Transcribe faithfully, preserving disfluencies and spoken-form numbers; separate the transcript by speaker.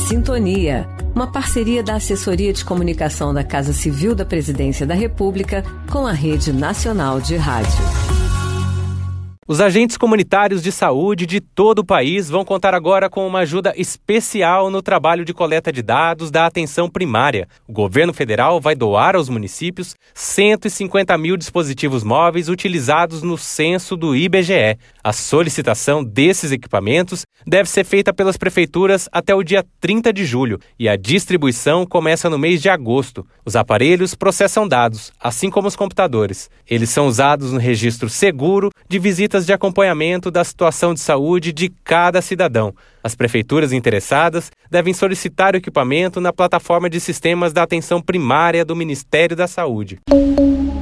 Speaker 1: Sintonia, uma parceria da Assessoria de Comunicação da Casa Civil da Presidência da República com a Rede Nacional de Rádio.
Speaker 2: Os agentes comunitários de saúde de todo o país vão contar agora com uma ajuda especial no trabalho de coleta de dados da atenção primária. O governo federal vai doar aos municípios cento e cinquenta mil dispositivos móveis utilizados no censo do I B G E. A solicitação desses equipamentos deve ser feita pelas prefeituras até o dia trinta de julho e a distribuição começa no mês de agosto. Os aparelhos processam dados, assim como os computadores. Eles são usados no registro seguro de visitas de acompanhamento da situação de saúde de cada cidadão. As prefeituras interessadas devem solicitar o equipamento na plataforma de sistemas da atenção primária do Ministério da Saúde.